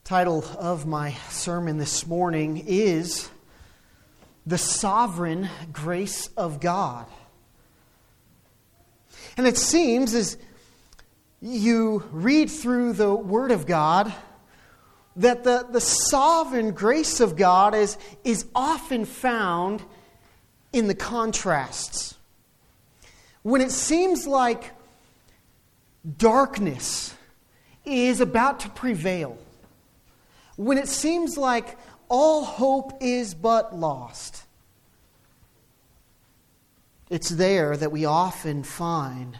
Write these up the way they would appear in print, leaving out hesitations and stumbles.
Title of my sermon this morning is The Sovereign Grace of God. And it seems as you read through the Word of God that the sovereign grace of God is often found in the contrasts. When it seems like darkness is about to prevail, when it seems like all hope is but lost, it's there that we often find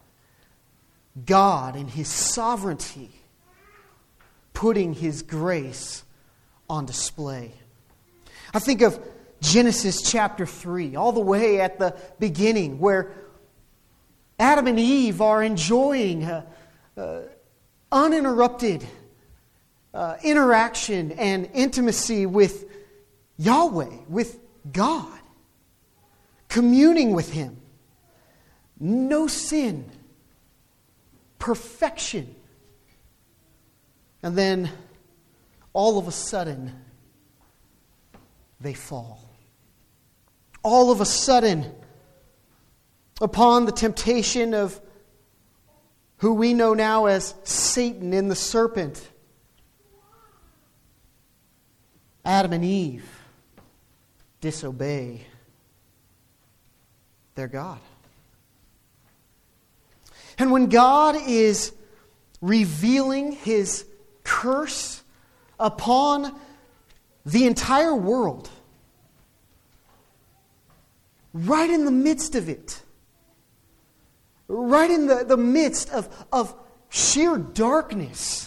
God in His sovereignty putting His grace on display. I think of Genesis chapter 3, all the way at the beginning, where Adam and Eve are enjoying uninterrupted interaction and intimacy with Yahweh, with God, communing with Him. No sin, perfection. And then, all of a sudden, they fall. All of a sudden, upon the temptation of who we know now as Satan and the serpent, Adam and Eve disobey their God. And when God is revealing His curse upon the entire world, right in the midst of it, right in the midst of sheer darkness,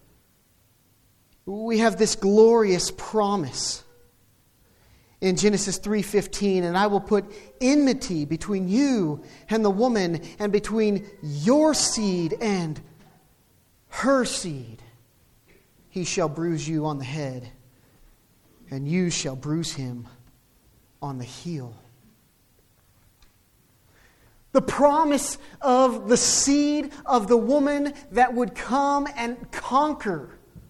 we have this glorious promise in Genesis 3:15, and I will put enmity between you and the woman, and between your seed and her seed. He shall bruise you on the head, and you shall bruise him on the heel. The promise of the seed of the woman that would come and conquer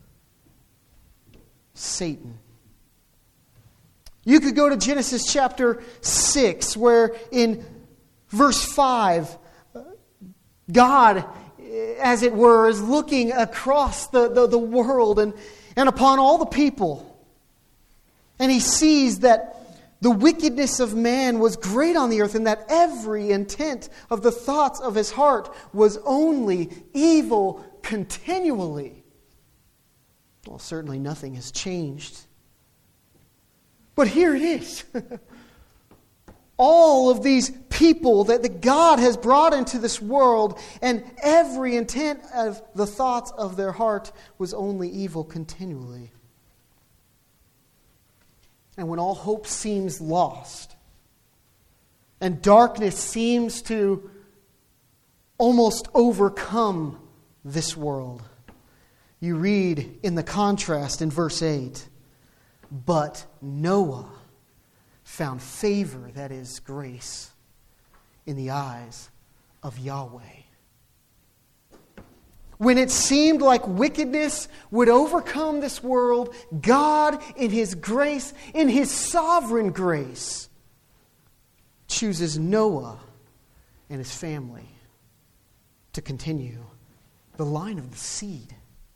Satan. You could go to Genesis chapter 6, where in verse 5, God, as it were, is looking across the world and upon all the people. And He sees that the wickedness of man was great on the earth, and that every intent of the thoughts of his heart was only evil continually. Well, certainly nothing has changed. But here it is. All of these people that God has brought into this world, and every intent of the thoughts of their heart was only evil continually. And when all hope seems lost, and darkness seems to almost overcome this world, you read in the contrast in verse 8, but Noah found favor, that is grace, in the eyes of Yahweh. When it seemed like wickedness would overcome this world, God in His grace, in His sovereign grace, chooses Noah and his family to continue the line of the seed.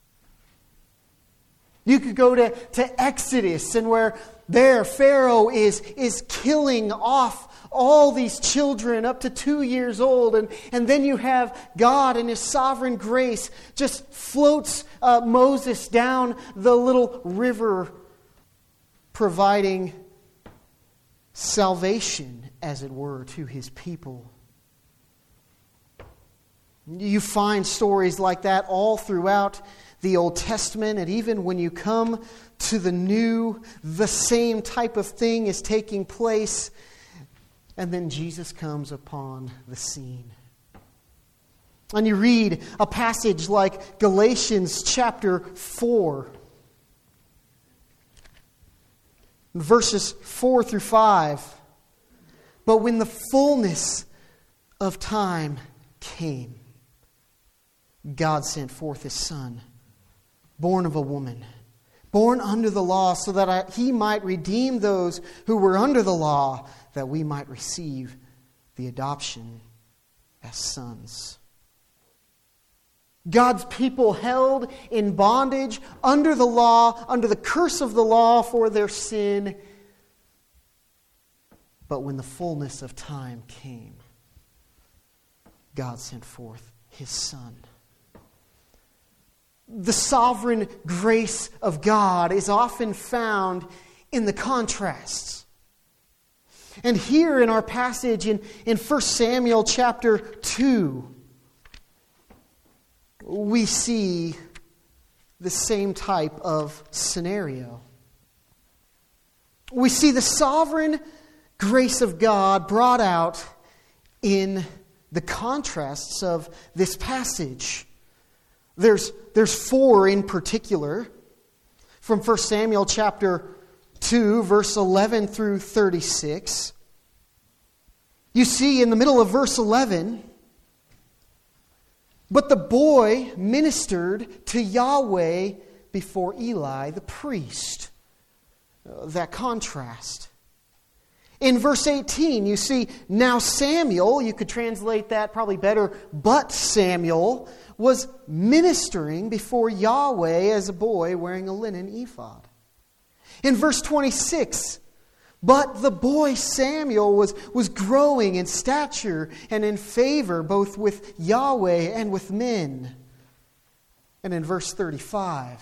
You could go to Exodus, and where there Pharaoh is killing off all these children up to 2 years old. And then you have God in His sovereign grace just floats Moses down the little river, providing salvation, as it were, to His people. You find stories like that all throughout the Old Testament, and even when you come to the New, the same type of thing is taking place. And then Jesus comes upon the scene. And you read a passage like Galatians chapter 4, verses 4 through 5. But when the fullness of time came, God sent forth His Son, born of a woman, born under the law, so that he might redeem those who were under the law, that we might receive the adoption as sons. God's people held in bondage under the law, under the curse of the law for their sin. But when the fullness of time came, God sent forth His Son. The sovereign grace of God is often found in the contrasts. And here in our passage in 1 Samuel chapter 2, we see the same type of scenario. We see the sovereign grace of God brought out in the contrasts of this passage. There's four in particular. From 1 Samuel chapter 2, verse 11 through 36. You see in the middle of verse 11, but the boy ministered to Yahweh before Eli the priest. That contrast. In verse 18, you see, now Samuel, you could translate that probably better, but Samuel was ministering before Yahweh as a boy wearing a linen ephod. In verse 26, but the boy Samuel was growing in stature and in favor both with Yahweh and with men. And in verse 35,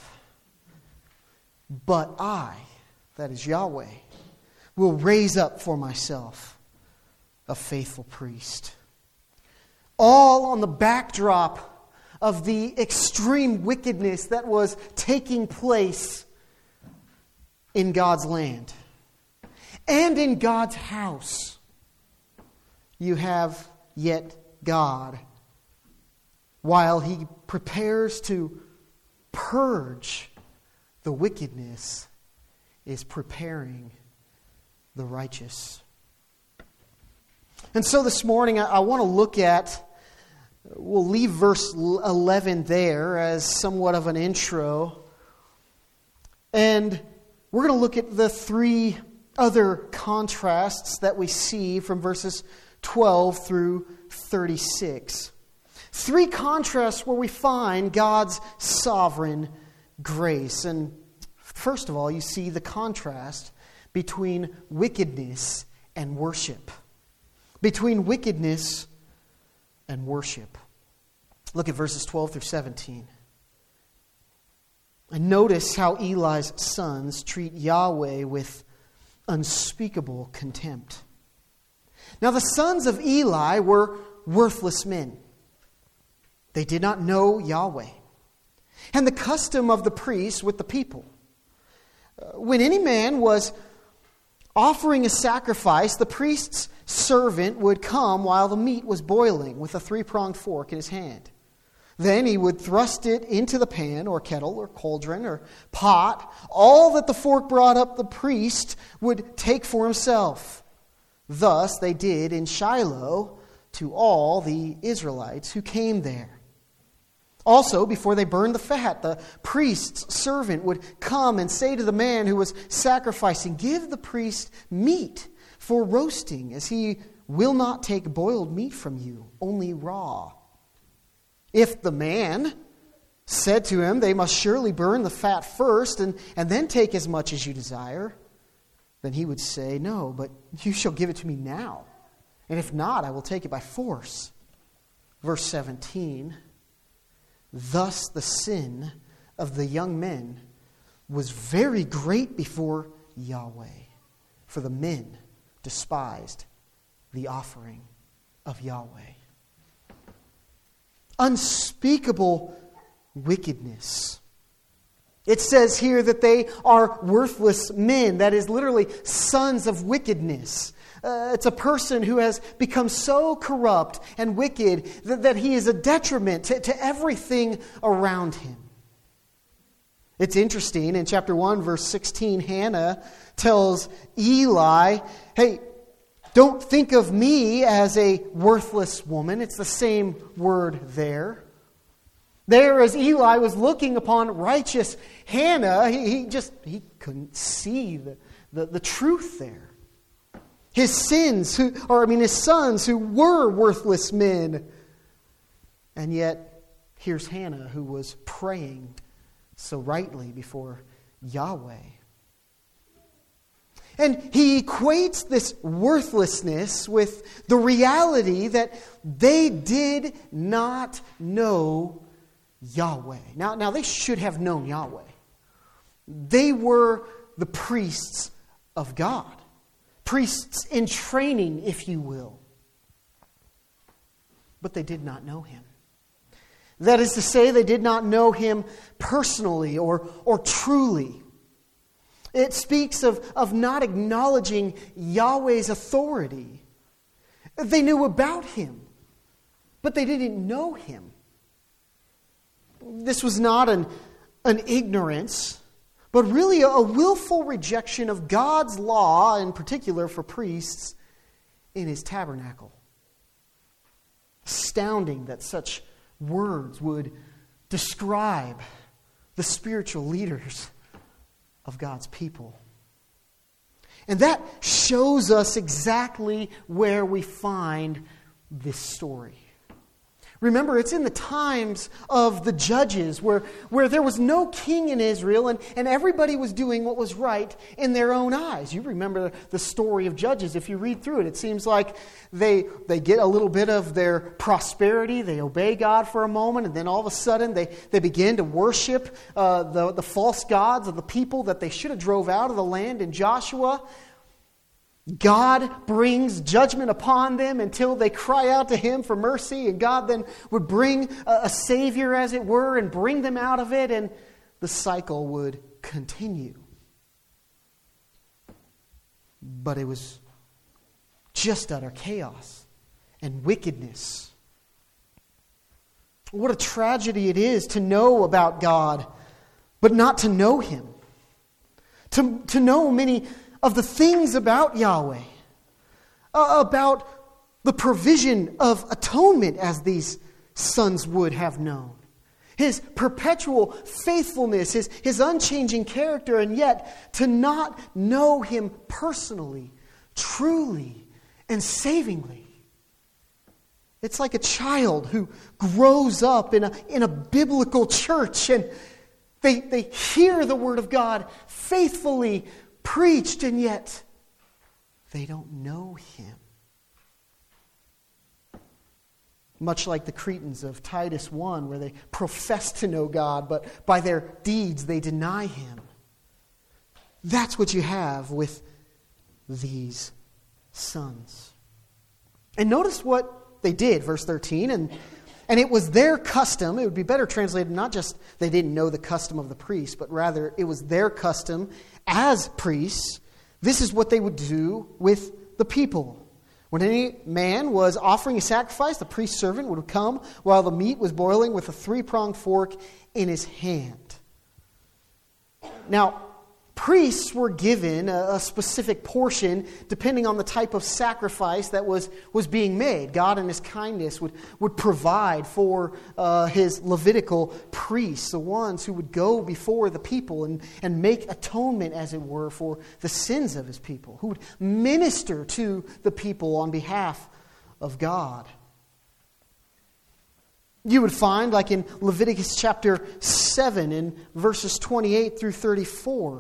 but I, that is Yahweh, will raise up for myself a faithful priest. All on the backdrop of the extreme wickedness that was taking place in God's land. And in God's house, you have yet God, while He prepares to purge the wickedness, is preparing the righteous. And so this morning I want to look at, we'll leave verse 11 there as somewhat of an intro. And we're going to look at the three other contrasts that we see from verses 12 through 36. Three contrasts where we find God's sovereign grace. And first of all, you see the contrast between wickedness and worship. Between wickedness and worship. Look at verses 12 through 17. And notice how Eli's sons treat Yahweh with unspeakable contempt. Now the sons of Eli were worthless men. They did not know Yahweh. And the custom of the priests with the people. When any man was offering a sacrifice, the priest's servant would come while the meat was boiling with a three-pronged fork in his hand. Then he would thrust it into the pan or kettle or cauldron or pot. All that the fork brought up, the priest would take for himself. Thus they did in Shiloh to all the Israelites who came there. Also, before they burned the fat, the priest's servant would come and say to the man who was sacrificing, "Give the priest meat for roasting, as he will not take boiled meat from you, only raw." If the man said to him, "They must surely burn the fat first and then take as much as you desire," then he would say, "No, but you shall give it to me now. And if not, I will take it by force." Verse 17, thus the sin of the young men was very great before Yahweh, for the men despised the offering of Yahweh. Unspeakable wickedness. It says here that they are worthless men. That is literally sons of wickedness. It's a person who has become so corrupt and wicked that he is a detriment to everything around him. It's interesting, in chapter 1, verse 16, Hannah tells Eli, "Hey, don't think of me as a worthless woman." It's the same word there. There, as Eli was looking upon righteous Hannah, he couldn't see the truth there. His sons who were worthless men. And yet, here's Hannah who was praying so rightly before Yahweh. And he equates this worthlessness with the reality that they did not know Yahweh. Now they should have known Yahweh. They were the priests of God. Priests in training, if you will. But they did not know Him. That is to say, they did not know Him personally or truly. It speaks of not acknowledging Yahweh's authority. They knew about Him, but they didn't know Him. This was not an ignorance, but really a willful rejection of God's law, in particular for priests, in His tabernacle. Astounding that such words would describe the spiritual leaders of God's people. And that shows us exactly where we find this story. Remember, it's in the times of the judges where there was no king in Israel and everybody was doing what was right in their own eyes. You remember the story of Judges. If you read through it, it seems like they get a little bit of their prosperity. They obey God for a moment, and then all of a sudden they begin to worship the false gods of the people that they should have drove out of the land in Joshua. God brings judgment upon them until they cry out to Him for mercy, and God then would bring a Savior, as it were, and bring them out of it, and the cycle would continue. But it was just utter chaos and wickedness. What a tragedy it is to know about God, but not to know Him. To know many of the things about Yahweh, about the provision of atonement as these sons would have known. His perpetual faithfulness, his unchanging character, and yet to not know Him personally, truly, and savingly. It's like a child who grows up in a biblical church and they hear the Word of God faithfully preached, and yet they don't know Him. Much like the Cretans of Titus 1, where they profess to know God, but by their deeds they deny Him. That's what you have with these sons. And notice what they did, verse 13, and it was their custom. It would be better translated, not just they didn't know the custom of the priest, but rather it was their custom as priests. This is what they would do with the people. When any man was offering a sacrifice, the priest's servant would come while the meat was boiling with a 3-pronged fork in his hand. Now, priests were given a specific portion depending on the type of sacrifice that was being made. God in His kindness would provide for His Levitical priests, the ones who would go before the people and make atonement, as it were, for the sins of His people, who would minister to the people on behalf of God. You would find, like in Leviticus chapter 7 in verses 28 through 34,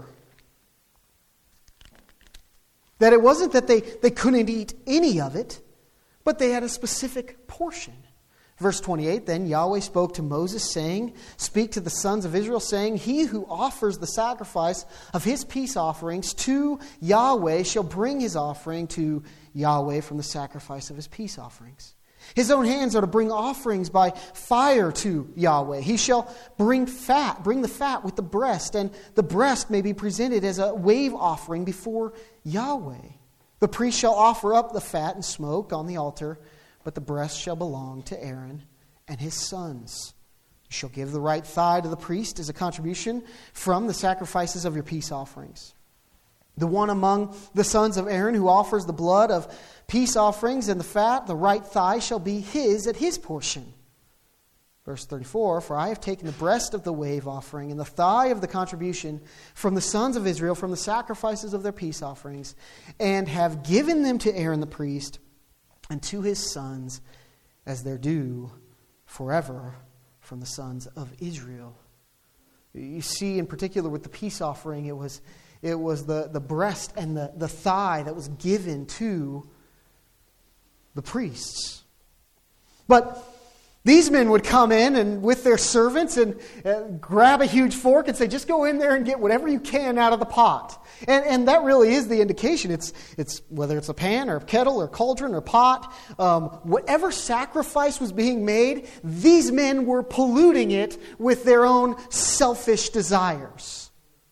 that it wasn't that they couldn't eat any of it, but they had a specific portion. Verse 28, then Yahweh spoke to Moses, saying, "Speak to the sons of Israel, saying, He who offers the sacrifice of his peace offerings to Yahweh shall bring his offering to Yahweh from the sacrifice of his peace offerings. His own hands are to bring offerings by fire to Yahweh. He shall bring the fat with the breast, and the breast may be presented as a wave offering before Yahweh. The priest shall offer up the fat and smoke on the altar, but the breast shall belong to Aaron and his sons. You shall give the right thigh to the priest as a contribution from the sacrifices of your peace offerings. The one among the sons of Aaron who offers the blood of peace offerings and the fat, the right thigh, shall be his at his portion. Verse 34, for I have taken the breast of the wave offering and the thigh of the contribution from the sons of Israel, from the sacrifices of their peace offerings, and have given them to Aaron the priest and to his sons as their due forever from the sons of Israel. You see, in particular with the peace offering, it was the breast and the thigh that was given to the priests. But these men would come in and with their servants and grab a huge fork and say, just go in there and get whatever you can out of the pot. And that really is the indication. It's whether it's a pan or a kettle or cauldron or pot, whatever sacrifice was being made, these men were polluting it with their own selfish desires.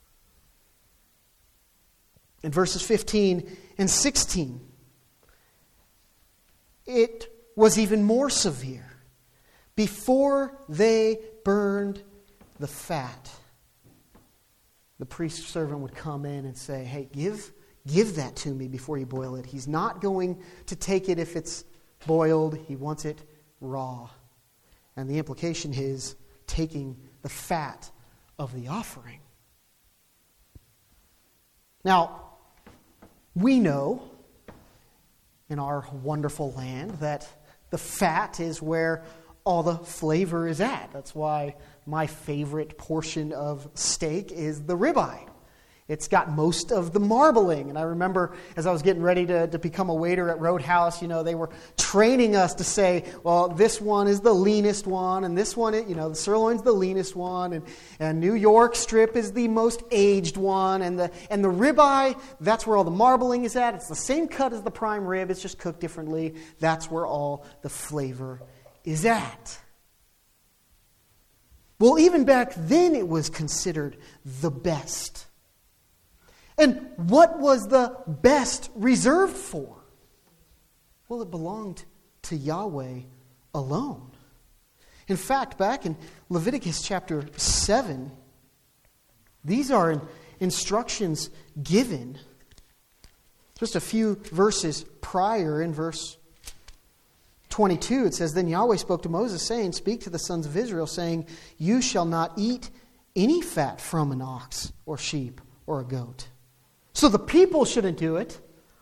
In verses 15 and 16, it was even more severe. Before they burned the fat, the priest's servant would come in and say, hey, give that to me before you boil it. He's not going to take it if it's boiled. He wants it raw. And the implication is taking the fat of the offering. Now, we know in our wonderful land that the fat is where all the flavor is at. That's why my favorite portion of steak is the ribeye. It's got most of the marbling. And I remember as I was getting ready to become a waiter at Roadhouse, they were training us to say, well, this one is the leanest one, and this one, the sirloin's the leanest one, and New York strip is the most aged one, and the ribeye, that's where all the marbling is at. It's the same cut as the prime rib, it's just cooked differently. That's where all the flavor is at. Well, even back then it was considered the best. And what was the best reserved for? Well, it belonged to Yahweh alone. In fact, back in Leviticus chapter 7, these are instructions given just a few verses prior. In verse 22, it says, then Yahweh spoke to Moses, saying, speak to the sons of Israel, saying, you shall not eat any fat from an ox or sheep or a goat. So the people shouldn't do it.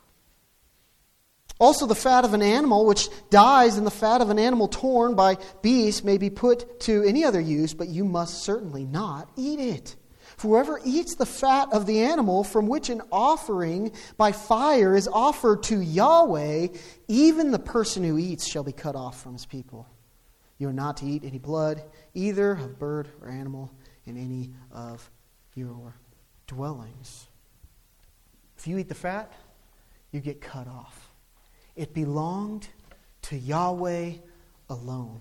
Also the fat of an animal which dies and the fat of an animal torn by beasts may be put to any other use, but you must certainly not eat it. For whoever eats the fat of the animal from which an offering by fire is offered to Yahweh, even the person who eats shall be cut off from his people. You are not to eat any blood, either of bird or animal, in any of your dwellings. If you eat the fat, you get cut off. It belonged to Yahweh alone.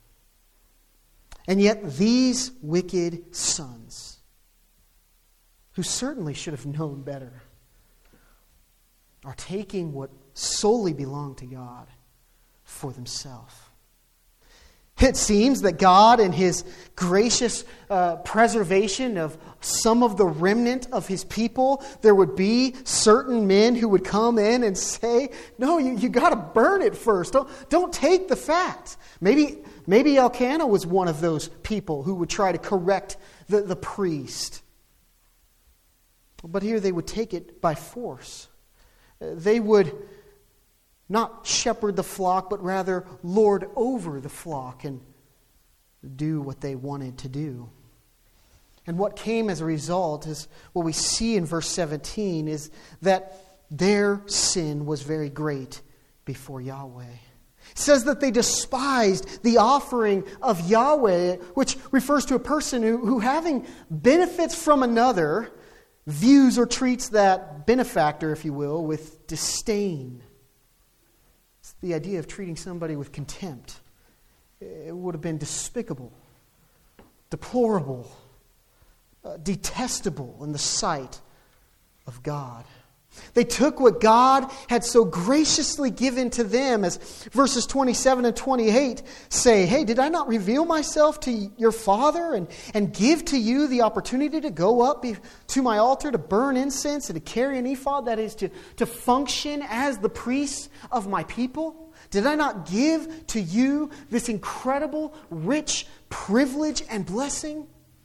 And yet these wicked sons, who certainly should have known better, are taking what solely belonged to God for themselves. It seems that God, in His gracious preservation of some of the remnant of His people, there would be certain men who would come in and say, no, you got to burn it first. Don't take the fat. Maybe Elkanah was one of those people who would try to correct the priest. But here they would take it by force. They would not shepherd the flock, but rather lord over the flock and do what they wanted to do. And what came as a result is what we see in verse 17 is that their sin was very great before Yahweh. It says that they despised the offering of Yahweh, which refers to a person who having benefits from another, views or treats that benefactor, if you will, with disdain. It's the idea of treating somebody with contempt. It would have been despicable, deplorable, detestable in the sight of God. They took what God had so graciously given to them, as verses 27 and 28 say, hey, did I not reveal myself to your father and give to you the opportunity to go up to my altar to burn incense and to carry an ephod, that is to function as the priests of my people? Did I not give to you this incredible, rich privilege and blessing?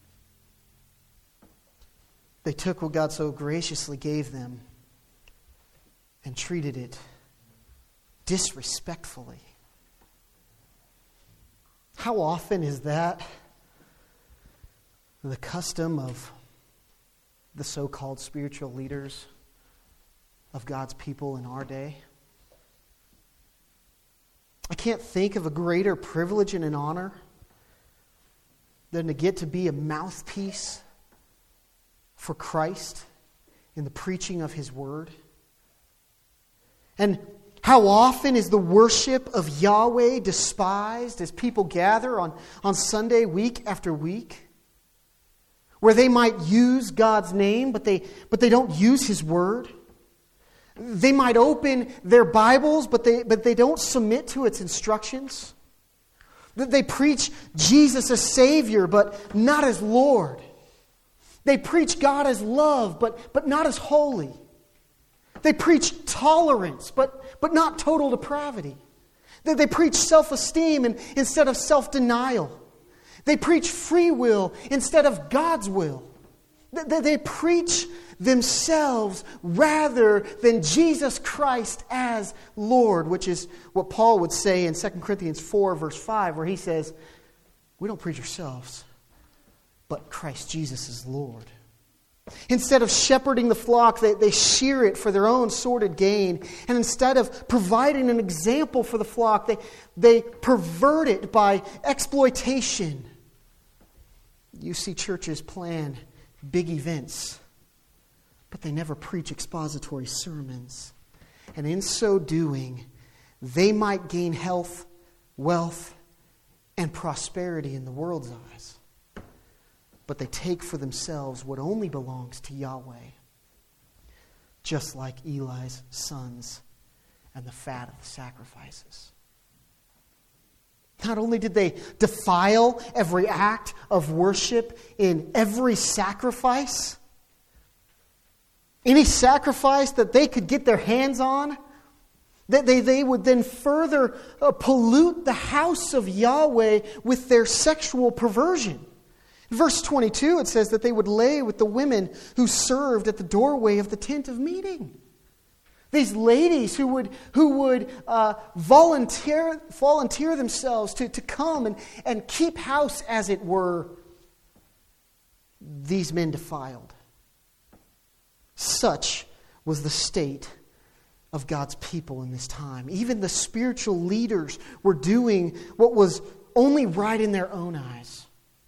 They took what God so graciously gave them and treated it disrespectfully. How often is that the custom of the so-called spiritual leaders of God's people in our day? I can't think of a greater privilege and an honor than to get to be a mouthpiece for Christ in the preaching of His Word. And how often is the worship of Yahweh despised as people gather on Sunday week after week? Where they might use God's name, but they don't use His Word. They might open their Bibles, but they don't submit to its instructions. They preach Jesus as Savior, but not as Lord. They preach God as love, but not as holy. They preach tolerance, but not total depravity. They preach self-esteem instead of self-denial. They preach free will instead of God's will. They preach themselves rather than Jesus Christ as Lord, which is what Paul would say in 2 Corinthians 4, verse 5, where he says, we don't preach ourselves, but Christ Jesus is Lord. Instead of shepherding the flock, they shear it for their own sordid gain. And instead of providing an example for the flock, they pervert it by exploitation. You see churches plan big events, but they never preach expository sermons. And in so doing, they might gain health, wealth, and prosperity in the world's eyes. But they take for themselves what only belongs to Yahweh, just like Eli's sons and the fat of the sacrifices. Not only did they defile every act of worship in every sacrifice, any sacrifice that they could get their hands on, that they would then further pollute the house of Yahweh with their sexual perversion. In verse 22, it says that they would lay with the women who served at the doorway of the tent of meeting. These ladies who would volunteer themselves to come and keep house, as it were, these men defiled. Such was the state of God's people in this time. Even the spiritual leaders were doing what was only right in their own eyes.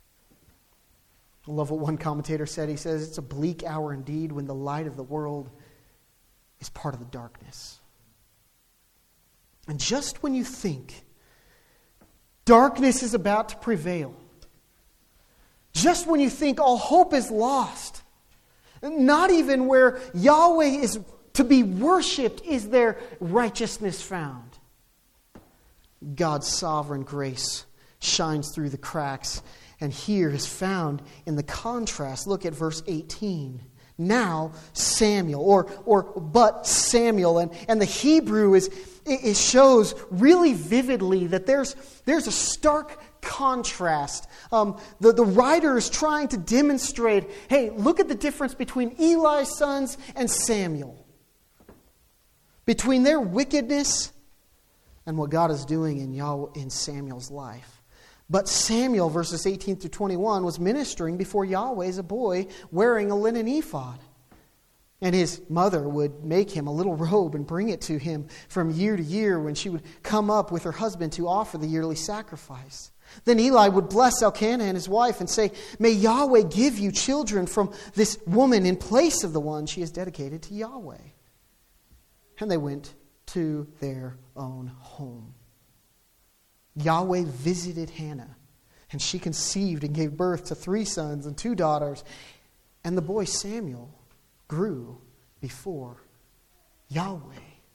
I love what one commentator said. He says, it's a bleak hour indeed when the light of the world is part of the darkness. And just when you think darkness is about to prevail, just when you think all hope is lost, not even where Yahweh is to be worshipped is there righteousness found, God's sovereign grace shines through the cracks. And here is found in the contrast. Look at verse 18. Now Samuel, but Samuel. And the Hebrew shows really vividly that there's a stark contrast. The writer is trying to demonstrate, hey, look at the difference between Eli's sons and Samuel. Between their wickedness and what God is doing in Samuel's life. But Samuel, verses 18 through 21, was ministering before Yahweh as a boy wearing a linen ephod. And his mother would make him a little robe and bring it to him from year to year when she would come up with her husband to offer the yearly sacrifice. Then Eli would bless Elkanah and his wife and say, may Yahweh give you children from this woman in place of the one she has dedicated to Yahweh. And they went to their own home. Yahweh visited Hannah, and she conceived and gave birth to 3 sons and 2 daughters. And the boy Samuel grew before Yahweh.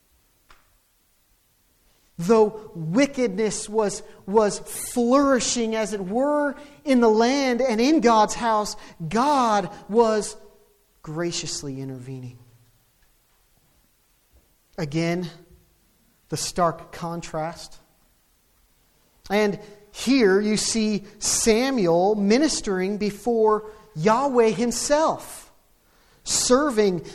Though wickedness was flourishing, as it were, in the land and in God's house, God was graciously intervening. Again, the stark contrast. And here you see Samuel ministering before Yahweh himself, serving,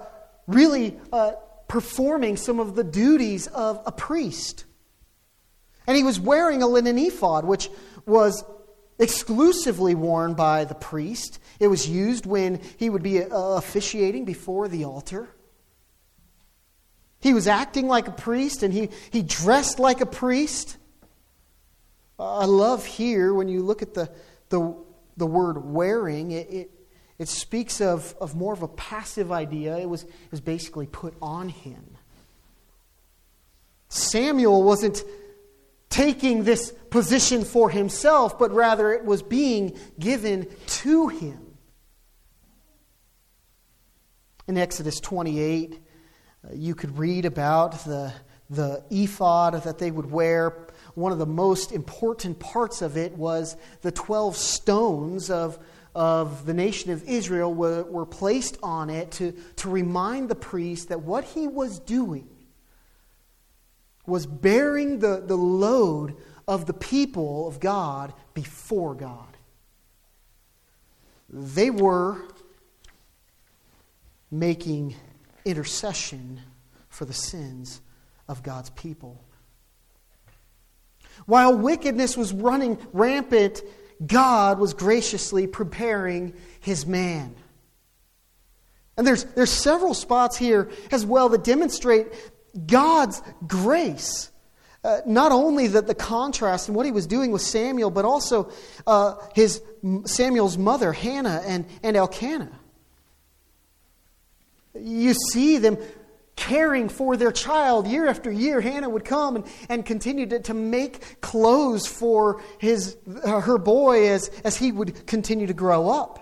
performing some of the duties of a priest. And he was wearing a linen ephod, which was exclusively worn by the priest. It was used when he would be officiating before the altar. He was acting like a priest, and he dressed like a priest. I love here, when you look at the word wearing, it speaks of more of a passive idea. It was basically put on him. Samuel wasn't taking this position for himself, but rather it was being given to him. In Exodus 28, you could read about the ephod that they would wear. One of the most important parts of it was the 12 stones of the nation of Israel were placed on it to remind the priest that what he was doing was bearing the load of the people of God before God. They were making intercession for the sins of God's people. While wickedness was running rampant, God was graciously preparing His man. And there's several spots here as well that demonstrate God's grace. Not only the contrast in what He was doing with Samuel, but also Samuel's mother, Hannah, and Elkanah. You see them caring for their child year after year. Hannah would come and continue to make clothes for her boy as he would continue to grow up.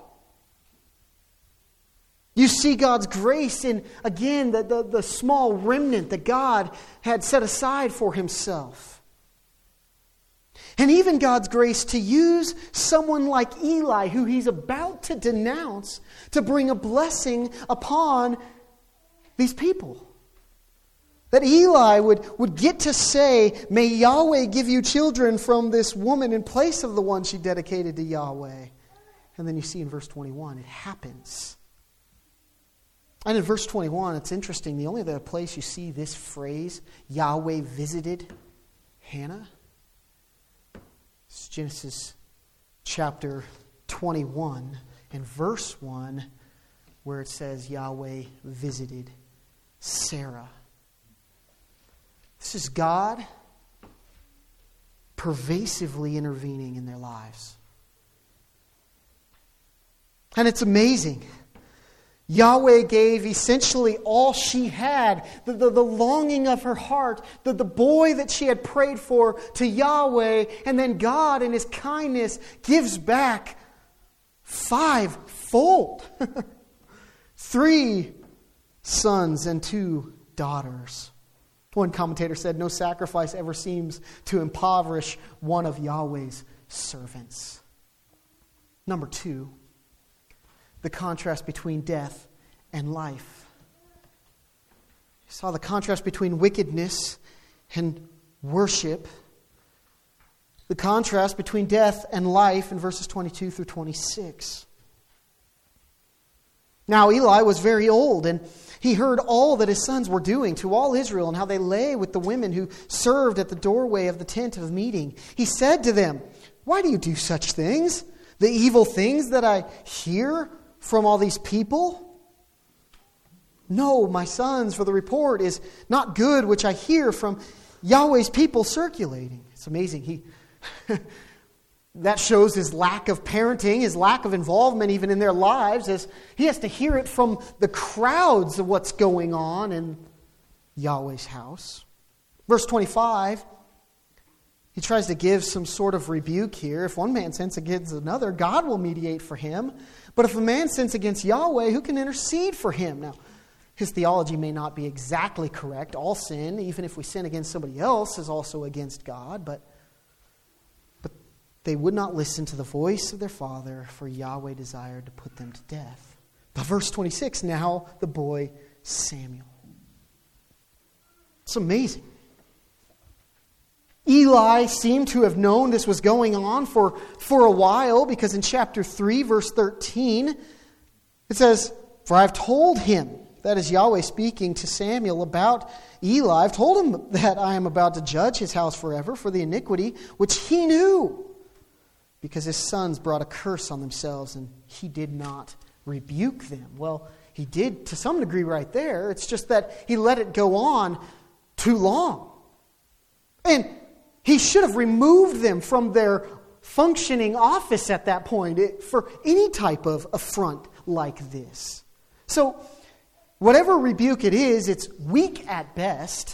You see God's grace in, again, the small remnant that God had set aside for Himself. And even God's grace to use someone like Eli, who He's about to denounce, to bring a blessing upon these people. That Eli would get to say, "May Yahweh give you children from this woman in place of the one she dedicated to Yahweh." And then you see in verse 21, it happens. And in verse 21, it's interesting. The only other place you see this phrase, Yahweh visited Hannah, it's Genesis chapter 21 and verse 1, where it says Yahweh visited Sarah. This is God pervasively intervening in their lives. And it's amazing. Yahweh gave essentially all she had, the longing of her heart, the boy that she had prayed for to Yahweh, and then God in His kindness gives back fivefold. 3 sons and 2 daughters. One commentator said, "No sacrifice ever seems to impoverish one of Yahweh's servants." Number 2, the contrast between death and life. You saw the contrast between wickedness and worship. The contrast between death and life in verses 22 through 26. Now Eli was very old, and he heard all that his sons were doing to all Israel and how they lay with the women who served at the doorway of the tent of meeting. He said to them, "Why do you do such things? The evil things that I hear from all these people? No, my sons, for the report is not good which I hear from Yahweh's people circulating." It's amazing. That shows his lack of parenting, his lack of involvement even in their lives, as he has to hear it from the crowds of what's going on in Yahweh's house. Verse 25, he tries to give some sort of rebuke here. If one man sins against another, God will mediate for him. But if a man sins against Yahweh, who can intercede for him? Now, his theology may not be exactly correct. All sin, even if we sin against somebody else, is also against God. But they would not listen to the voice of their father, for Yahweh desired to put them to death. But verse 26, now the boy Samuel. It's amazing. Eli seemed to have known this was going on for a while, because in chapter 3, verse 13, it says, "For I've told him," that is Yahweh speaking to Samuel about Eli, "I've told him that I am about to judge his house forever for the iniquity which he knew, because his sons brought a curse on themselves, and he did not rebuke them." Well, he did to some degree right there. It's just that he let it go on too long. And he should have removed them from their functioning office at that point for any type of affront like this. So, whatever rebuke it is, it's weak at best.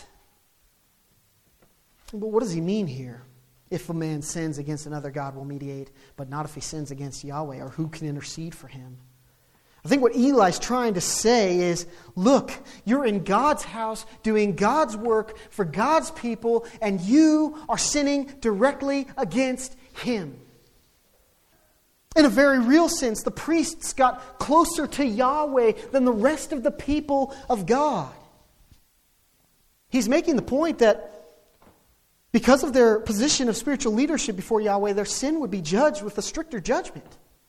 But what does he mean here? If a man sins against another, God will mediate, but not if he sins against Yahweh, or who can intercede for him? I think what Eli's trying to say is, look, you're in God's house doing God's work for God's people, and you are sinning directly against him. In a very real sense, the priests got closer to Yahweh than the rest of the people of God. He's making the point that because of their position of spiritual leadership before Yahweh, their sin would be judged with a stricter judgment.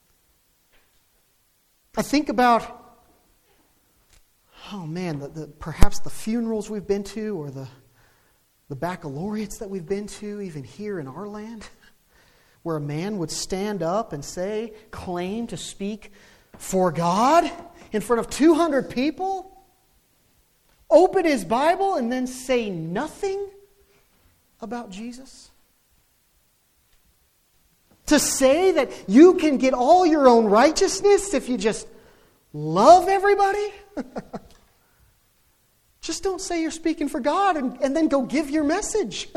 I think about, perhaps the funerals we've been to, or the baccalaureates that we've been to, even here in our land, where a man would stand up and claim to speak for God in front of 200 people, open his Bible, and then say nothing about Jesus. To say that you can get all your own righteousness if you just love everybody? Just don't say you're speaking for God and then go give your message.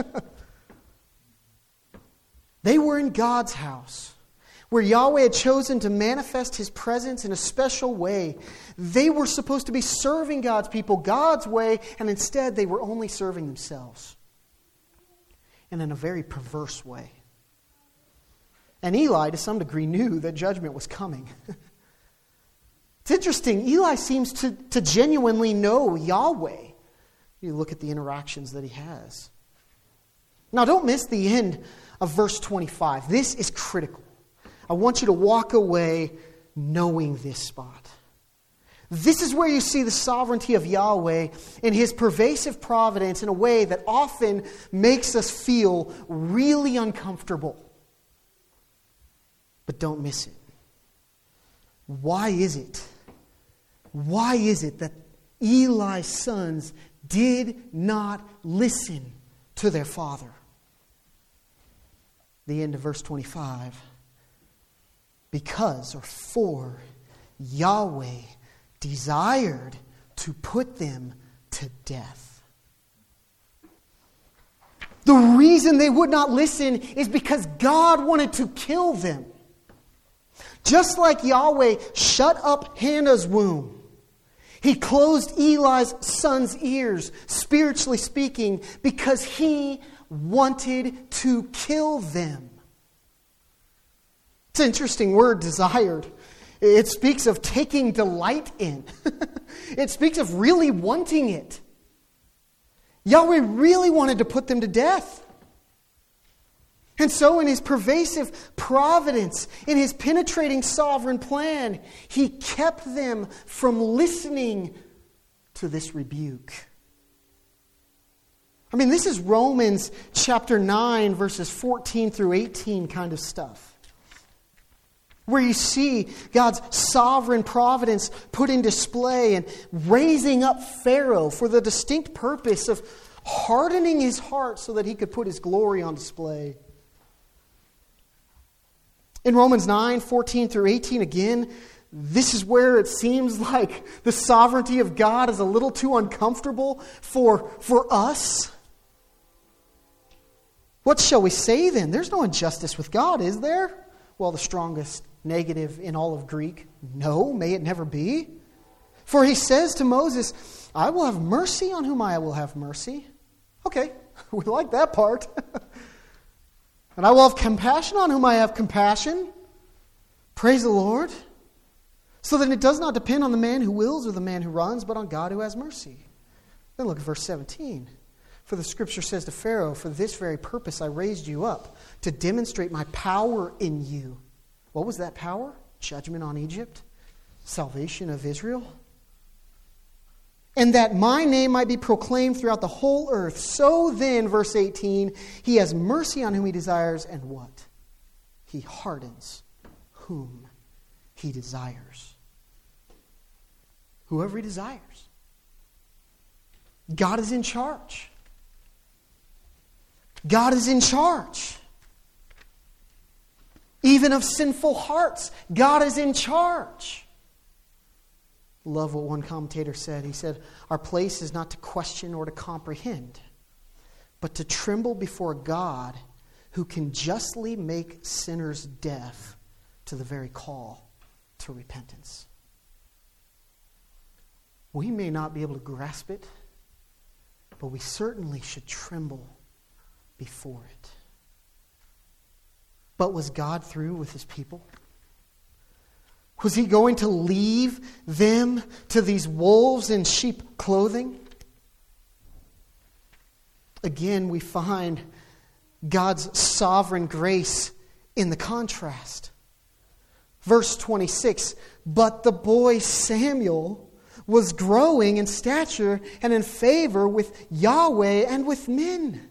They were in God's house, where Yahweh had chosen to manifest his presence in a special way. They were supposed to be serving God's people God's way, and instead they were only serving themselves. And in a very perverse way. And Eli, to some degree, knew that judgment was coming. It's interesting. Eli seems to genuinely know Yahweh. You look at the interactions that he has. Now, don't miss the end of verse 25. This is critical. I want you to walk away knowing this spot. This is where you see the sovereignty of Yahweh in his pervasive providence in a way that often makes us feel really uncomfortable. But don't miss it. Why is it? Why is it that Eli's sons did not listen to their father? The end of verse 25. Because, or for, Yahweh desired to put them to death. The reason they would not listen is because God wanted to kill them. Just like Yahweh shut up Hannah's womb, He closed Eli's son's ears, spiritually speaking, because He wanted to kill them. It's an interesting word, desired. It speaks of taking delight in. It speaks of really wanting it. Yahweh really wanted to put them to death. And so in His pervasive providence, in His penetrating sovereign plan, He kept them from listening to this rebuke. I mean, this is Romans chapter 9, verses 14 through 18 kind of stuff. Where you see God's sovereign providence put in display and raising up Pharaoh for the distinct purpose of hardening his heart so that he could put his glory on display. In Romans 9, 14 through 18, again, this is where it seems like the sovereignty of God is a little too uncomfortable for us. What shall we say then? There's no injustice with God, is there? Well, the strongest negative in all of Greek. No, may it never be. For He says to Moses, I will have mercy on whom I will have mercy. Okay, we like that part. And I will have compassion on whom I have compassion. Praise the Lord. So that it does not depend on the man who wills or the man who runs, but on God who has mercy. Then look at verse 17. For the Scripture says to Pharaoh, for this very purpose I raised you up, to demonstrate my power in you. What was that power? Judgment on Egypt? Salvation of Israel? And that my name might be proclaimed throughout the whole earth. So then, verse 18, he has mercy on whom he desires, and what? He hardens whom he desires. Whoever he desires. God is in charge. God is in charge. Even of sinful hearts, God is in charge. Love what one commentator said. He said, our place is not to question or to comprehend, but to tremble before God who can justly make sinners deaf to the very call to repentance. We may not be able to grasp it, but we certainly should tremble before it. But was God through with his people? Was he going to leave them to these wolves in sheep clothing? Again, we find God's sovereign grace in the contrast. Verse 26, but the boy Samuel was growing in stature and in favor with Yahweh and with men.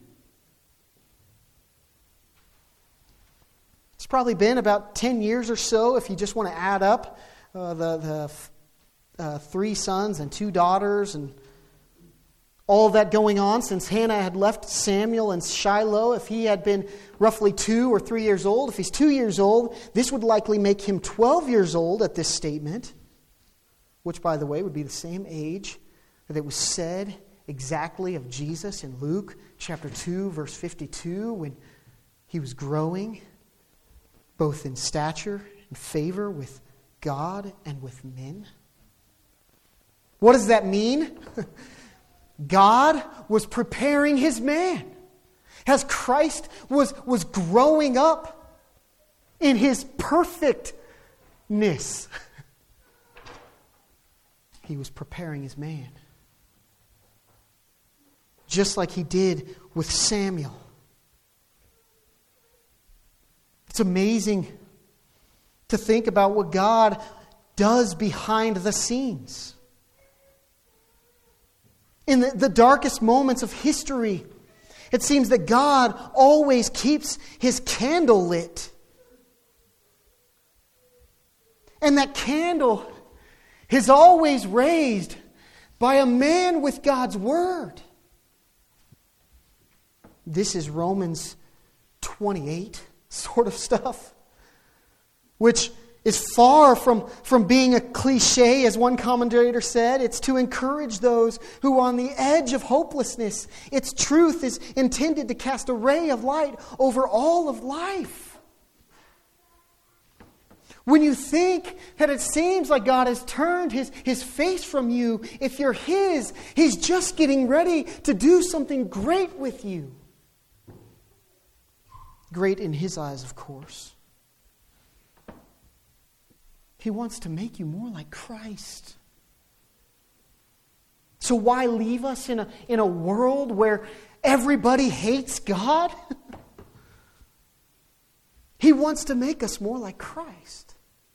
It's probably been about 10 years or so, if you just want to add up the 3 sons and 2 daughters and all of that going on since Hannah had left Samuel and Shiloh. If he had been roughly 2 or 3 years old, if he's 2 years old, this would likely make him 12 years old at this statement, which, by the way, would be the same age that it was said exactly of Jesus in Luke chapter 2, verse 52, when he was growing both in stature and favor with God and with men. What does that mean? God was preparing his man. As Christ was growing up in his perfectness, he was preparing his man. Just like he did with Samuel. It's amazing to think about what God does behind the scenes. In the darkest moments of history, it seems that God always keeps his candle lit. And that candle is always raised by a man with God's Word. This is Romans 28 sort of stuff, which is far from being a cliche, as one commentator said. It's to encourage those who are on the edge of hopelessness. Its truth is intended to cast a ray of light over all of life. When you think that it seems like God has turned his face from you, if you're his, he's just getting ready to do something great with you. Great in his eyes, of course. He wants to make you more like Christ. So why leave us in a world where everybody hates God? He wants to make us more like Christ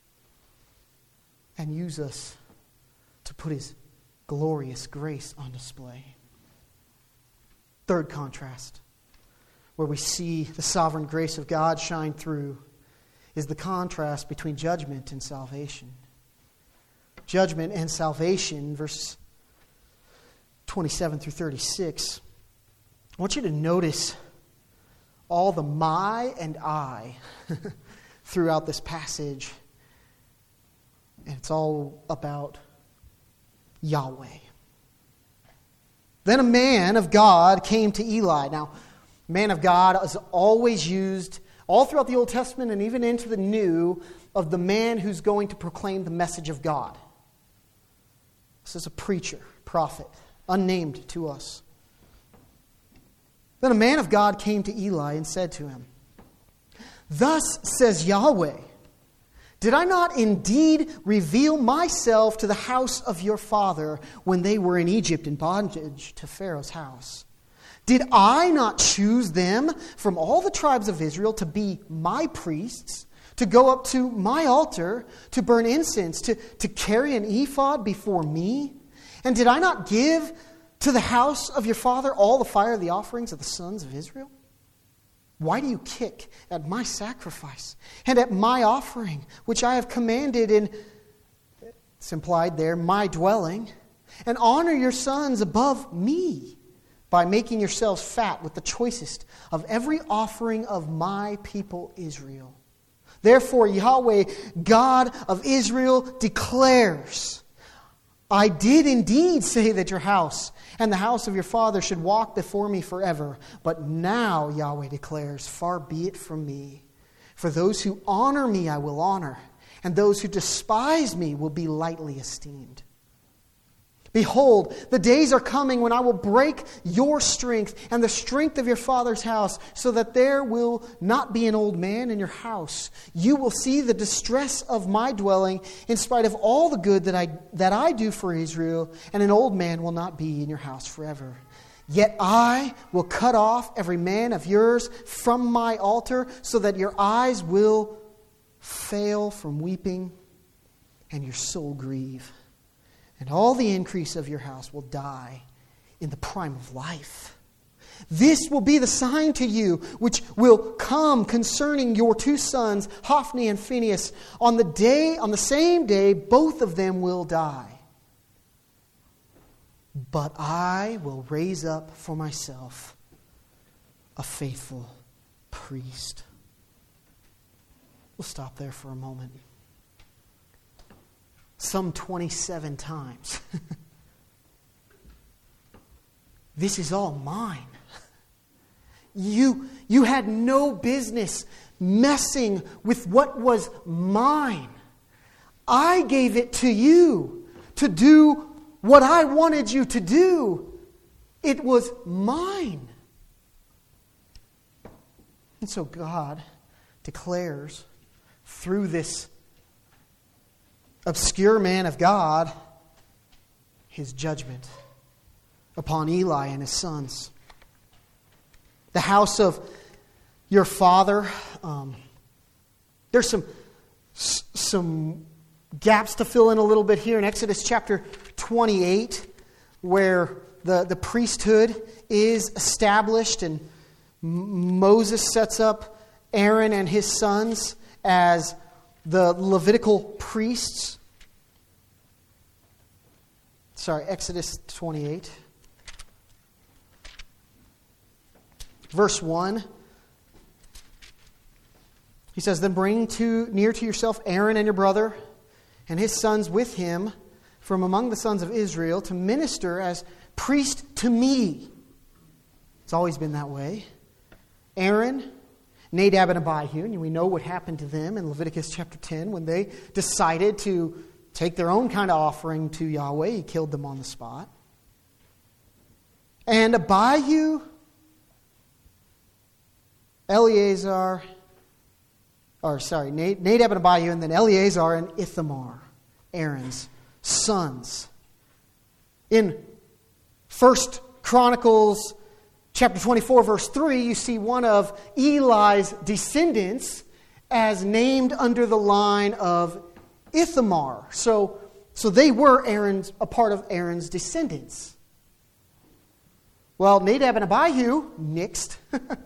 and use us to put his glorious grace on display. Third contrast, where we see the sovereign grace of God shine through, is the contrast between judgment and salvation. Judgment and salvation, verse 27 through 36. I want you to notice all the my and I throughout this passage. And it's all about Yahweh. Then a man of God came to Eli. Now, man of God is always used all throughout the Old Testament and even into the New of the man who's going to proclaim the message of God. This is a preacher, prophet, unnamed to us. Then a man of God came to Eli and said to him, "Thus says Yahweh, did I not indeed reveal myself to the house of your father when they were in Egypt in bondage to Pharaoh's house? Did I not choose them from all the tribes of Israel to be my priests, to go up to my altar, to burn incense, to carry an ephod before me? And did I not give to the house of your father all the fire of the offerings of the sons of Israel? Why do you kick at my sacrifice and at my offering, which I have commanded in, it's implied there, my dwelling, and honor your sons above me by making yourselves fat with the choicest of every offering of my people Israel? Therefore, Yahweh, God of Israel, declares, I did indeed say that your house and the house of your father should walk before me forever. But now, Yahweh declares, far be it from me. For those who honor me I will honor, and those who despise me will be lightly esteemed. Behold, the days are coming when I will break your strength and the strength of your father's house, so that there will not be an old man in your house. You will see the distress of my dwelling in spite of all the good that I do for Israel, and an old man will not be in your house forever. Yet I will cut off every man of yours from my altar, so that your eyes will fail from weeping and your soul grieve. And all the increase of your house will die in the prime of life. This will be the sign to you which will come concerning your two sons, Hophni and Phinehas. On the same day, both of them will die. But I will raise up for myself a faithful priest. We'll stop there for a moment. Some 27 times. This is all mine. You had no business messing with what was mine. I gave it to you to do what I wanted you to do. It was mine. And so God declares through this obscure man of God His judgment upon Eli and his sons. The house of your father, there's some gaps to fill in a little bit here in Exodus chapter 28, where the priesthood is established and Moses sets up Aaron and his sons as the Levitical priests. Exodus 28. Verse 1. He says, Then bring near to yourself Aaron and your brother and his sons with him from among the sons of Israel to minister as priest to me. It's always been that way. Aaron, Nadab and Abihu, and we know what happened to them in Leviticus chapter 10 when they decided to take their own kind of offering to Yahweh. He killed them on the spot. And Abihu, Nadab and Abihu, and then Eleazar and Ithamar, Aaron's sons. In 1 Chronicles chapter 24, verse 3, you see one of Eli's descendants as named under the line of Ithamar. So they were a part of Aaron's descendants. Well, Nadab and Abihu nixed.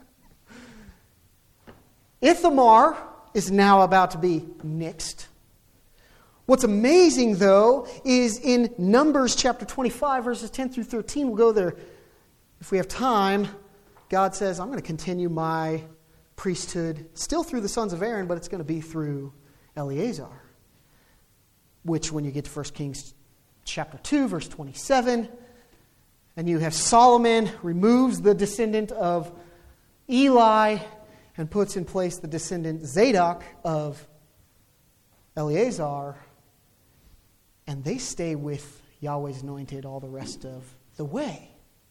Ithamar is now about to be nixed. What's amazing, though, is in Numbers chapter 25, verses 10 through 13, we'll go there if we have time. God says, I'm going to continue my priesthood still through the sons of Aaron, but it's going to be through Eleazar. Which, when you get to 1 Kings chapter 2, verse 27, and you have Solomon removes the descendant of Eli and puts in place the descendant Zadok of Eleazar, and they stay with Yahweh's anointed all the rest of the way.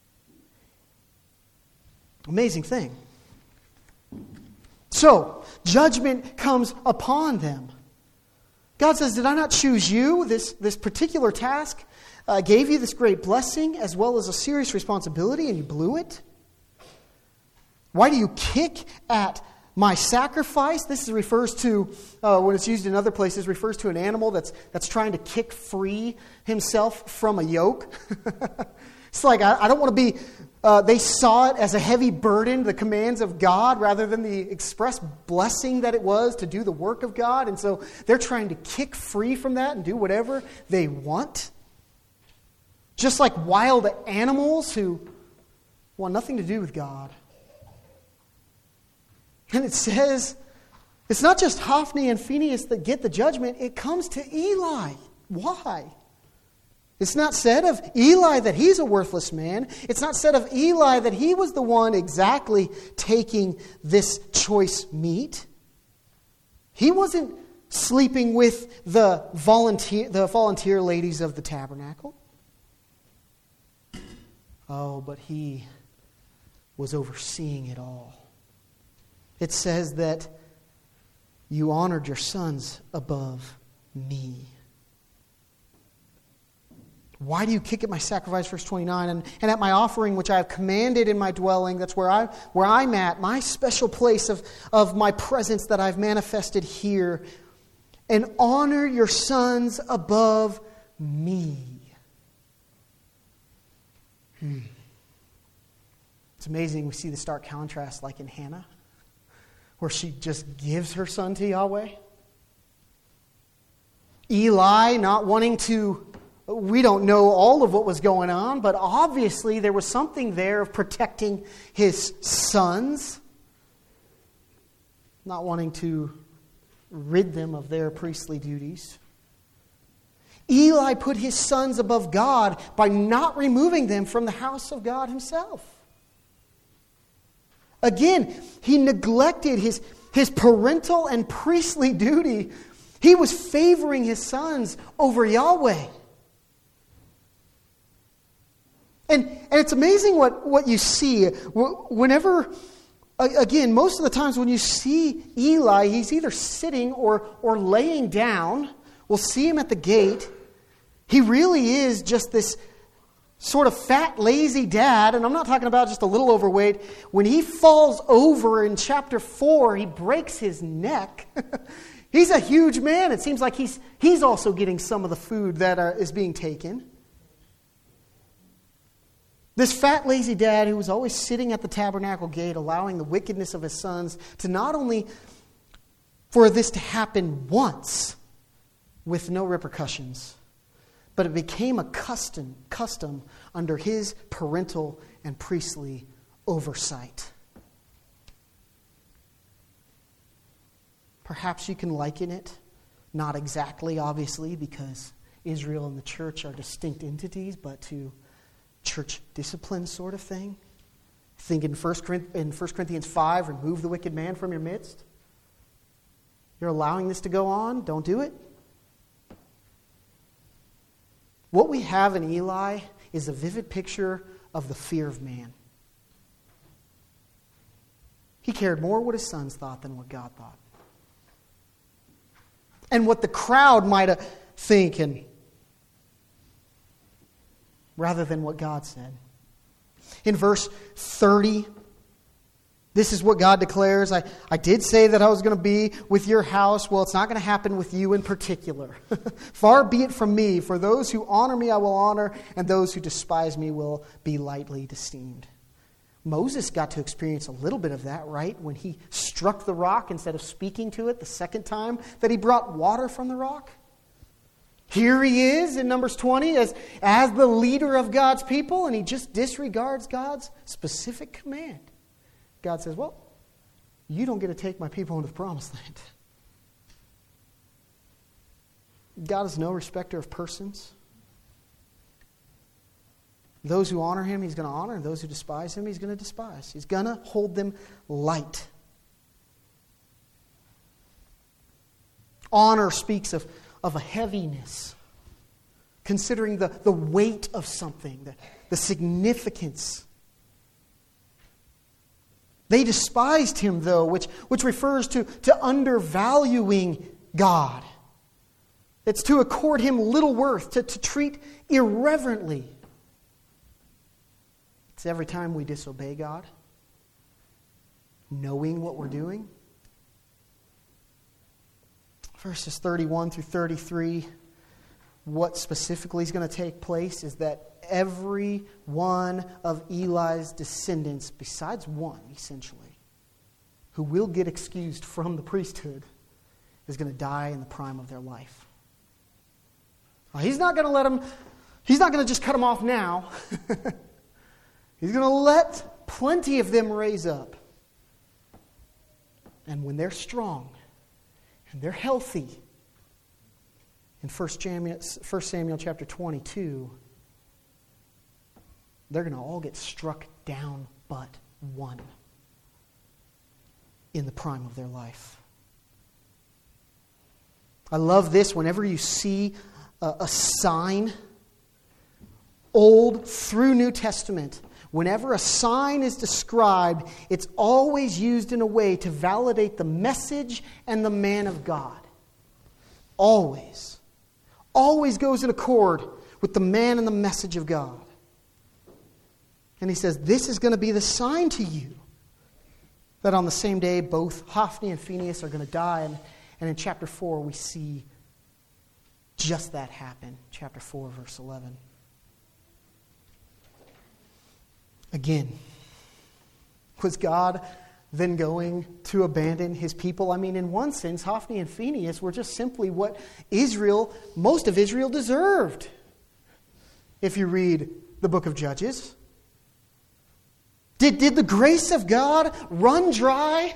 Amazing thing. So, judgment comes upon them. God says, did I not choose you, this particular task? I gave you this great blessing as well as a serious responsibility, and you blew it? Why do you kick at my sacrifice? This refers to, when it's used in other places, refers to an animal that's trying to kick free himself from a yoke. It's like, I don't want to be, they saw it as a heavy burden, the commands of God, rather than the express blessing that it was to do the work of God. And so they're trying to kick free from that and do whatever they want. Just like wild animals who want nothing to do with God. And it says, it's not just Hophni and Phinehas that get the judgment, it comes to Eli. Why? It's not said of Eli that he's a worthless man. It's not said of Eli that he was the one exactly taking this choice meat. He wasn't sleeping with the volunteer ladies of the tabernacle. Oh, but he was overseeing it all. It says that you honored your sons above me. Why do you kick at my sacrifice, verse 29, and at my offering which I have commanded in my dwelling? That's where I'm at, my special place of my presence that I've manifested here. And honor your sons above me. It's amazing we see the stark contrast like in Hannah, where she just gives her son to Yahweh. Eli not wanting to, we don't know all of what was going on, but obviously there was something there of protecting his sons, not wanting to rid them of their priestly duties. Eli put his sons above God by not removing them from the house of God himself. Again, he neglected his parental and priestly duty. He was favoring his sons over Yahweh. And it's amazing what you see. Whenever, again, most of the times when you see Eli, he's either sitting or laying down. We'll see him at the gate. He really is just this sort of fat, lazy dad, and I'm not talking about just a little overweight. When he falls over in chapter 4, he breaks his neck. He's a huge man. It seems like he's also getting some of the food that is being taken. This fat, lazy dad who was always sitting at the tabernacle gate, allowing the wickedness of his sons to not only for this to happen once with no repercussions, but it became a custom under his parental and priestly oversight. Perhaps you can liken it, not exactly, obviously, because Israel and the church are distinct entities, but to church discipline sort of thing. Think in 1 Corinthians 5, remove the wicked man from your midst. You're allowing this to go on, don't do it. What we have in Eli is a vivid picture of the fear of man. He cared more what his sons thought than what God thought. And what the crowd might think, and rather than what God said. In verse 30, this is what God declares. I did say that I was going to be with your house. Well, it's not going to happen with you in particular. Far be it from me. For those who honor me, I will honor, and those who despise me will be lightly esteemed. Moses got to experience a little bit of that, right? When he struck the rock instead of speaking to it the second time that he brought water from the rock. Here he is in Numbers 20 as the leader of God's people, and he just disregards God's specific command. God says, well, you don't get to take my people into the promised land. God is no respecter of persons. Those who honor him, he's going to honor. And those who despise him, he's going to despise. He's going to hold them light. Honor speaks of a heaviness, considering the weight of something, the significance. They despised him, though, which refers to undervaluing God. It's to accord him little worth, to treat irreverently. It's every time we disobey God, knowing what we're doing. Verses 31 through 33, what specifically is going to take place is that every one of Eli's descendants, besides one, essentially, who will get excused from the priesthood, is going to die in the prime of their life. He's not going to just cut them off now. He's going to let plenty of them raise up. And when they're strong and they're healthy, in 1 Samuel chapter 22, they're going to all get struck down but one in the prime of their life. I love this. Whenever you see a sign, Old through New Testament, whenever a sign is described, it's always used in a way to validate the message and the man of God. Always. Always goes in accord with the man and the message of God. And he says, this is going to be the sign to you that on the same day both Hophni and Phinehas are going to die. And in chapter 4 we see just that happen. Chapter 4, verse 11. Again, was God then going to abandon his people? I mean, in one sense, Hophni and Phinehas were just simply what most of Israel deserved. If you read the book of Judges. Did the grace of God run dry?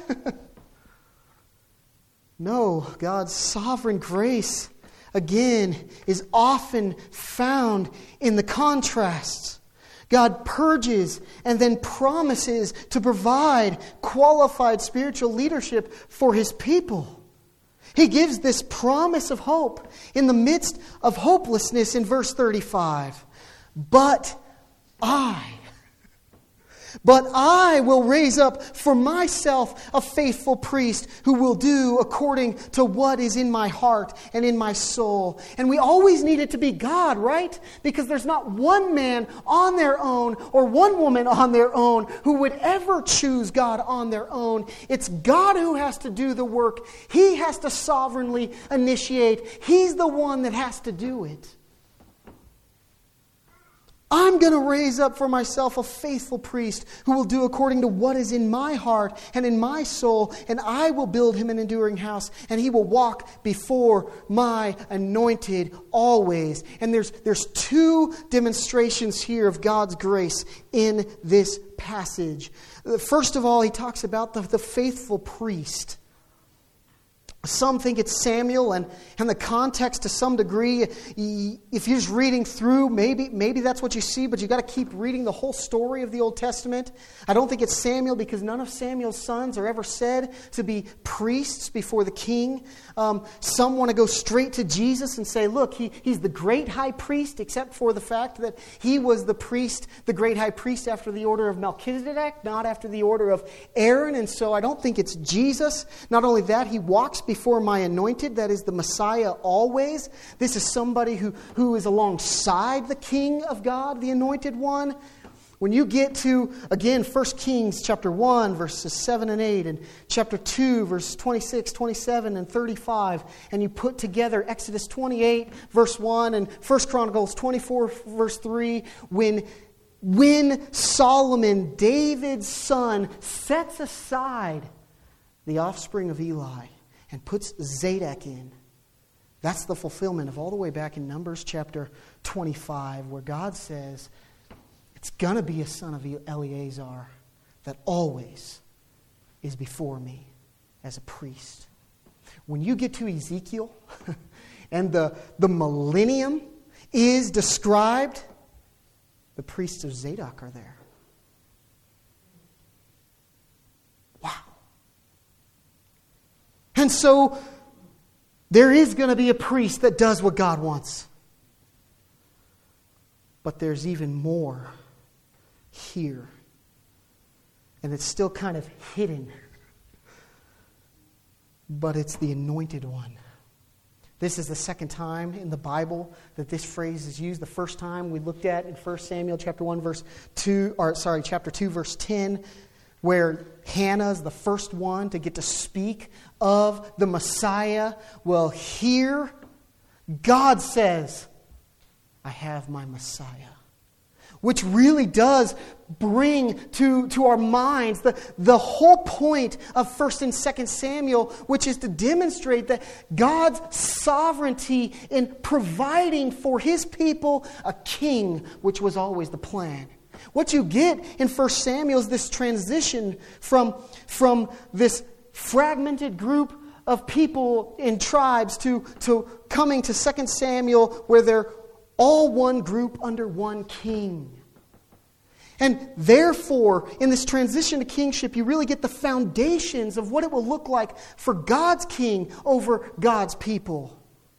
No, God's sovereign grace, again, is often found in the contrasts. God purges and then promises to provide qualified spiritual leadership for his people. He gives this promise of hope in the midst of hopelessness in verse 35. But I will raise up for myself a faithful priest who will do according to what is in my heart and in my soul. And we always need it to be God, right? Because there's not one man on their own or one woman on their own who would ever choose God on their own. It's God who has to do the work. He has to sovereignly initiate. He's the one that has to do it. I'm going to raise up for myself a faithful priest who will do according to what is in my heart and in my soul, and I will build him an enduring house, and he will walk before my anointed always. And there's two demonstrations here of God's grace in this passage. First of all, he talks about the faithful priest. Some think it's Samuel, and the context to some degree, if you're just reading through, maybe that's what you see, but you've got to keep reading the whole story of the Old Testament. I don't think it's Samuel because none of Samuel's sons are ever said to be priests before the king. Some want to go straight to Jesus and say, look, he's the great high priest, except for the fact that he was the great high priest after the order of Melchizedek, not after the order of Aaron, and so I don't think it's Jesus. Not only that, he walks before my anointed, that is the Messiah always. This is somebody who is alongside the King of God, the anointed one. When you get to, again, 1 Kings chapter 1, verses 7 and 8, and chapter 2, verses 26, 27, and 35, and you put together Exodus 28, verse 1, and 1 Chronicles 24, verse 3, when Solomon, David's son, sets aside the offspring of Eli and puts Zadok in, that's the fulfillment of all the way back in Numbers chapter 25, where God says, it's going to be a son of Eleazar that always is before me as a priest. When you get to Ezekiel and the millennium is described, the priests of Zadok are there. Wow. And so there is going to be a priest that does what God wants. But there's even more here. And it's still kind of hidden. But it's the anointed one. This is the second time in the Bible that this phrase is used. The first time we looked at in 1 Samuel chapter 2, verse 10. where Hannah is the first one to get to speak of the Messiah. Well, here, God says, I have my Messiah. Which really does bring to our minds the whole point of 1 and 2 Samuel, which is to demonstrate that God's sovereignty in providing for His people a king, which was always the plan. What you get in 1 Samuel is this transition from this fragmented group of people in tribes to coming to 2 Samuel where they're all one group under one king. And therefore, in this transition to kingship, you really get the foundations of what it will look like for God's king over God's people.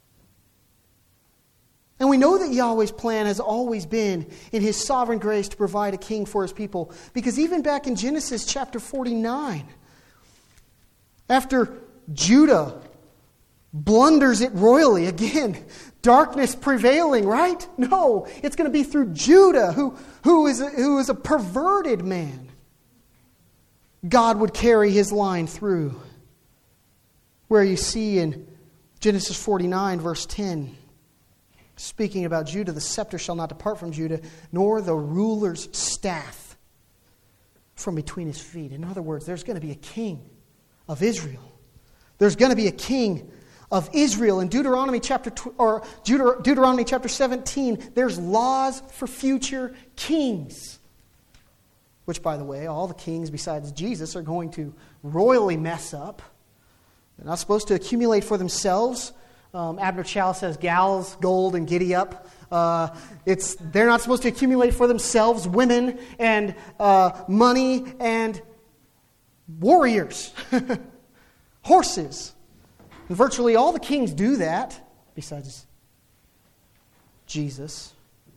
And we know that Yahweh's plan has always been in His sovereign grace to provide a king for His people. Because even back in Genesis chapter 49, after Judah blunders it royally, again, darkness prevailing, right? No, it's going to be through Judah, who is a perverted man. God would carry His line through. Where you see in Genesis 49, verse 10, speaking about Judah, the scepter shall not depart from Judah, nor the ruler's staff from between his feet. In other words, there's going to be a king of Israel. There's going to be a king of Israel. In Deuteronomy chapter 17, there's laws for future kings. Which, by the way, all the kings besides Jesus are going to royally mess up. They're not supposed to accumulate for themselves. Abner Chalice says gals, gold, and giddy up. They're not supposed to accumulate for themselves women and money and warriors, horses. And virtually all the kings do that, besides Jesus.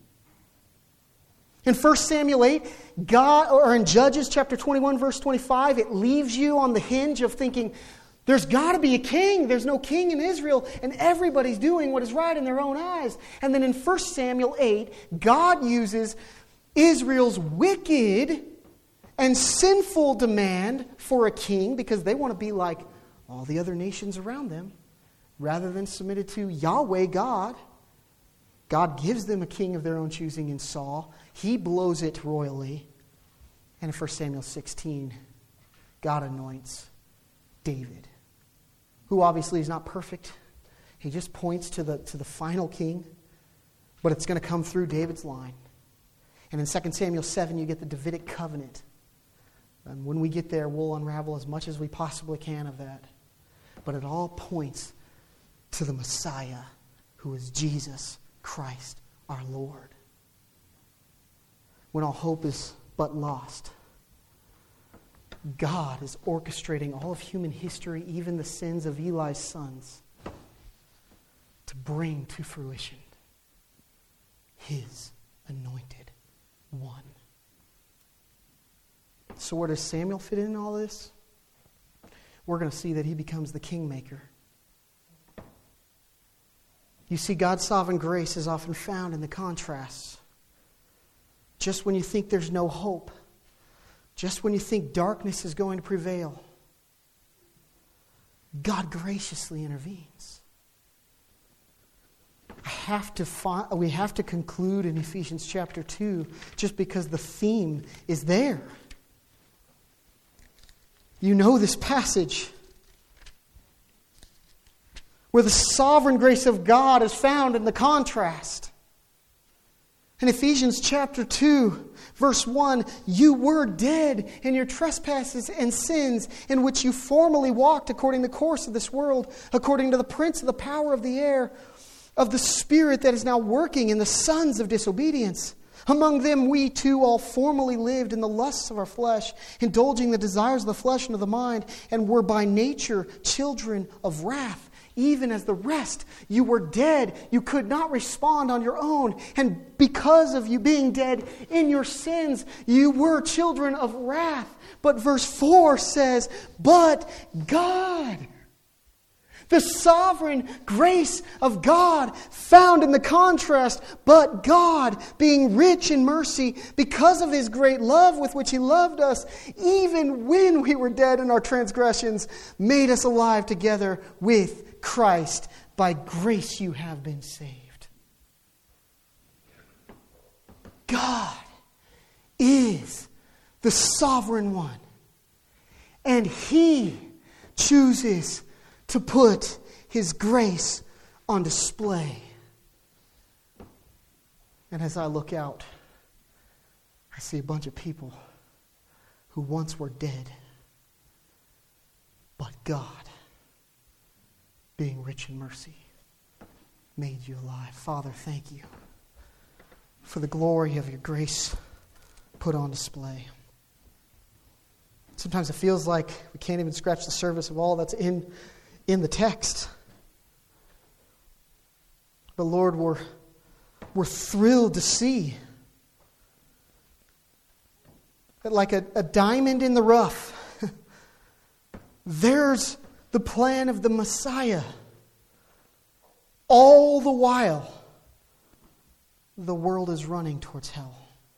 In 1 Samuel 8, in Judges chapter 21, verse 25, it leaves you on the hinge of thinking, there's got to be a king. There's no king in Israel, and everybody's doing what is right in their own eyes. And then in 1 Samuel 8, God uses Israel's wicked and sinful demand for a king because they want to be like all the other nations around them, rather than submitted to Yahweh God. God gives them a king of their own choosing in Saul. He blows it royally. And in 1 Samuel 16, God anoints David, who obviously is not perfect. He just points to the final king, but it's going to come through David's line. And in 2 Samuel 7, you get the Davidic covenant. And when we get there, we'll unravel as much as we possibly can of that. But it all points to the Messiah, who is Jesus Christ, our Lord. When all hope is but lost, God is orchestrating all of human history, even the sins of Eli's sons, to bring to fruition His anointed one. So where does Samuel fit in all this? We're going to see that he becomes the kingmaker. You see, God's sovereign grace is often found in the contrasts. Just when you think there's no hope, just when you think darkness is going to prevail, God graciously intervenes. We have to conclude in Ephesians chapter 2 just because the theme is there. You know this passage where the sovereign grace of God is found in the contrast. In Ephesians chapter 2, verse 1, you were dead in your trespasses and sins in which you formerly walked according to the course of this world, according to the prince of the power of the air, of the spirit that is now working in the sons of disobedience. Among them we too all formerly lived in the lusts of our flesh, indulging the desires of the flesh and of the mind, and were by nature children of wrath. Even as the rest, you were dead. You could not respond on your own. And because of you being dead in your sins, you were children of wrath. But verse 4 says, but God, The sovereign grace of God found in the contrast, but God, being rich in mercy, because of His great love with which He loved us, even when we were dead in our transgressions, made us alive together with Christ. By grace you have been saved. God is the sovereign one, and He chooses to put His grace on display. And as I look out, I see a bunch of people who once were dead, but God, being rich in mercy, made you alive. Father, thank you for the glory of your grace put on display. Sometimes it feels like we can't even scratch the surface of all that's in the text. But Lord, we're thrilled to see that like a diamond in the rough, there's the plan of the Messiah. All the while, the world is running towards hell.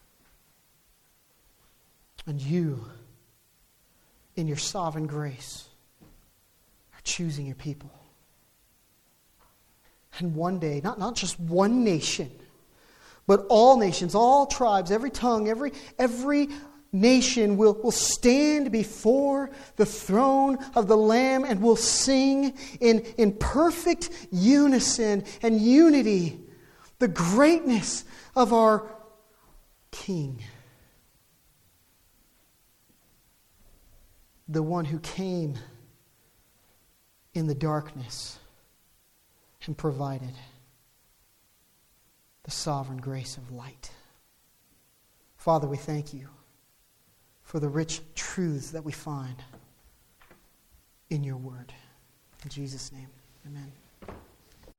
And you, in your sovereign grace, are choosing your people. And one day, not just one nation, but all nations, all tribes, every tongue, every nation will stand before the throne of the Lamb and will sing in perfect unison and unity the greatness of our King. The one who came in the darkness and provided the sovereign grace of light. Father, we thank you for the rich truths that we find in your word. In Jesus' name, amen.